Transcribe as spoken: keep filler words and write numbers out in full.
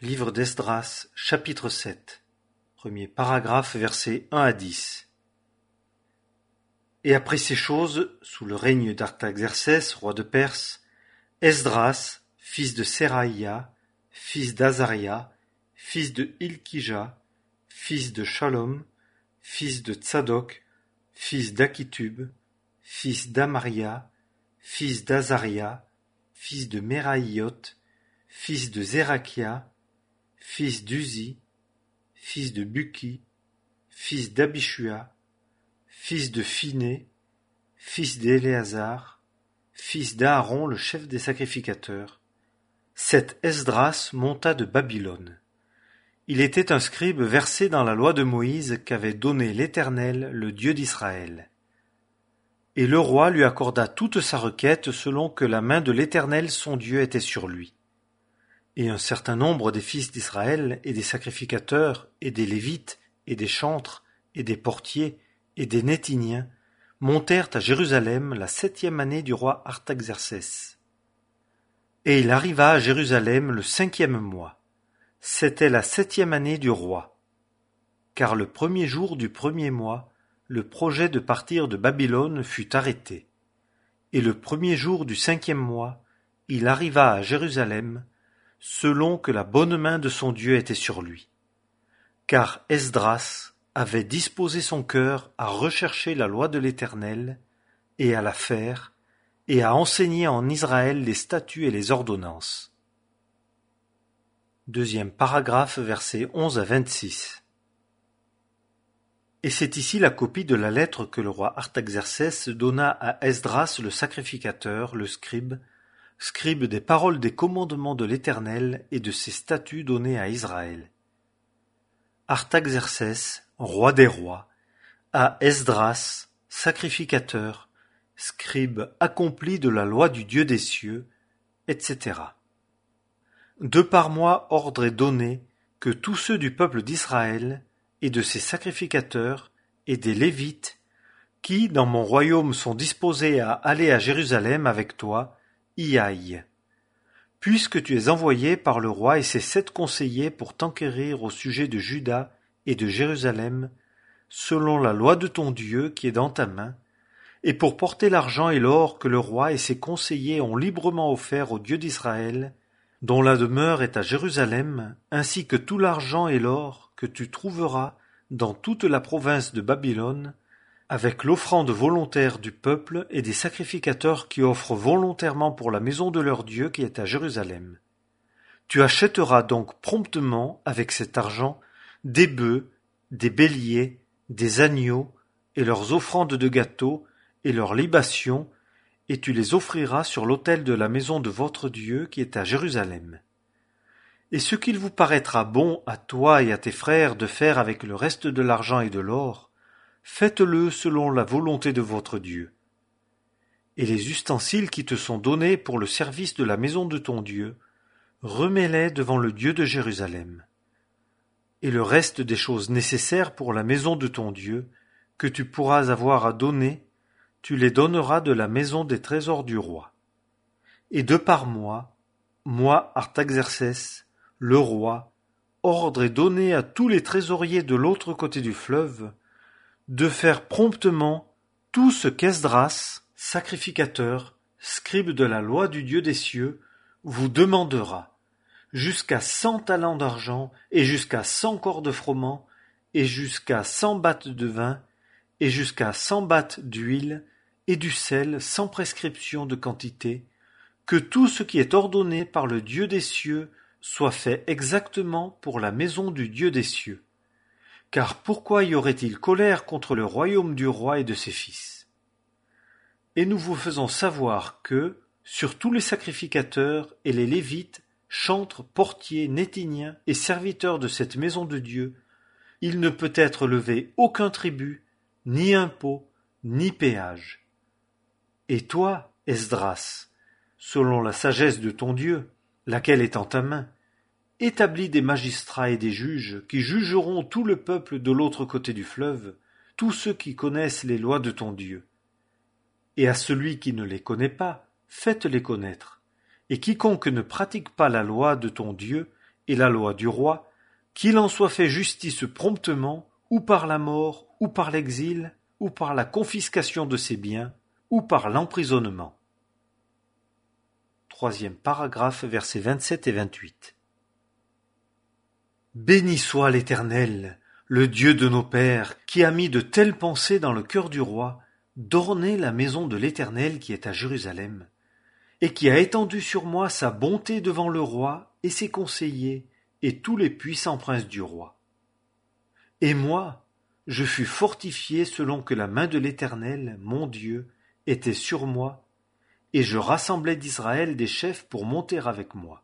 Livre d'Esdras, chapitre sept, premier paragraphe, versets un à dix. Et après ces choses, sous le règne d'Artaxercès, roi de Perse, Esdras, fils de Seraïa, fils d'Azaria, fils de Hilkija, fils de Shalom, fils de Tsadok, fils d'Akitub, fils d'Amaria, fils d'Azaria, fils de Meraïot, fils de Zérakia, fils d'Uzi, fils de Buki, fils d'Abishua, fils de Phiné, fils d'Éléazar, fils d'Aaron le chef des sacrificateurs, cet Esdras monta de Babylone. Il était un scribe versé dans la loi de Moïse qu'avait donnée l'Éternel, le Dieu d'Israël. Et le roi lui accorda toute sa requête selon que la main de l'Éternel son Dieu était sur lui. Et un certain nombre des fils d'Israël, et des sacrificateurs, et des Lévites, et des chantres, et des portiers, et des Néthiniens, montèrent à Jérusalem la septième année du roi Artaxercès. Et il arriva à Jérusalem le cinquième mois. C'était la septième année du roi. Car le premier jour du premier mois, le projet de partir de Babylone fut arrêté. Et le premier jour du cinquième mois, il arriva à Jérusalem, selon que la bonne main de son Dieu était sur lui. Car Esdras avait disposé son cœur à rechercher la loi de l'Éternel, et à la faire, et à enseigner en Israël les statuts et les ordonnances. Deuxième paragraphe, versets onze à vingt-six. Et c'est ici la copie de la lettre que le roi Artaxercès donna à Esdras le sacrificateur, le scribe, scribe des paroles des commandements de l'Éternel et de ses statuts donnés à Israël. Artaxercès, roi des rois, à Esdras, sacrificateur, scribe accompli de la loi du Dieu des cieux, et cetera. De par moi ordre est donné que tous ceux du peuple d'Israël et de ses sacrificateurs et des Lévites, qui dans mon royaume sont disposés à aller à Jérusalem avec toi, y aille. Puisque tu es envoyé par le roi et ses sept conseillers pour t'enquérir au sujet de Juda et de Jérusalem, selon la loi de ton Dieu qui est dans ta main, et pour porter l'argent et l'or que le roi et ses conseillers ont librement offert au Dieu d'Israël, dont la demeure est à Jérusalem, ainsi que tout l'argent et l'or que tu trouveras dans toute la province de Babylone, avec l'offrande volontaire du peuple et des sacrificateurs qui offrent volontairement pour la maison de leur Dieu qui est à Jérusalem. Tu achèteras donc promptement, avec cet argent, des bœufs, des béliers, des agneaux, et leurs offrandes de gâteaux, et leurs libations, et tu les offriras sur l'autel de la maison de votre Dieu qui est à Jérusalem. Et ce qu'il vous paraîtra bon à toi et à tes frères de faire avec le reste de l'argent et de l'or, faites-le selon la volonté de votre Dieu. Et les ustensiles qui te sont donnés pour le service de la maison de ton Dieu, remets-les devant le Dieu de Jérusalem. Et le reste des choses nécessaires pour la maison de ton Dieu, que tu pourras avoir à donner, tu les donneras de la maison des trésors du roi. Et de par moi, moi Artaxercès, le roi, ordre est donné à tous les trésoriers de l'autre côté du fleuve, de faire promptement tout ce qu'Esdras, sacrificateur, scribe de la loi du Dieu des cieux, vous demandera, jusqu'à cent talents d'argent, et jusqu'à cent corps de froment, et jusqu'à cent battes de vin, et jusqu'à cent battes d'huile, et du sel sans prescription de quantité, que tout ce qui est ordonné par le Dieu des cieux soit fait exactement pour la maison du Dieu des cieux. Car pourquoi y aurait-il colère contre le royaume du roi et de ses fils? Et nous vous faisons savoir que, sur tous les sacrificateurs et les Lévites, chantres, portiers, Néthiniens et serviteurs de cette maison de Dieu, il ne peut être levé aucun tribut, ni impôt, ni péage. Et toi, Esdras, selon la sagesse de ton Dieu, laquelle est en ta main, établis des magistrats et des juges qui jugeront tout le peuple de l'autre côté du fleuve, tous ceux qui connaissent les lois de ton Dieu. Et à celui qui ne les connaît pas, faites-les connaître. Et quiconque ne pratique pas la loi de ton Dieu et la loi du roi, qu'il en soit fait justice promptement, ou par la mort, ou par l'exil, ou par la confiscation de ses biens, ou par l'emprisonnement. Troisième paragraphe, versets vingt-sept et vingt-huit. Béni soit l'Éternel, le Dieu de nos pères, qui a mis de telles pensées dans le cœur du roi, d'orner la maison de l'Éternel qui est à Jérusalem, et qui a étendu sur moi sa bonté devant le roi et ses conseillers et tous les puissants princes du roi. Et moi, je fus fortifié selon que la main de l'Éternel, mon Dieu, était sur moi, et je rassemblai d'Israël des chefs pour monter avec moi.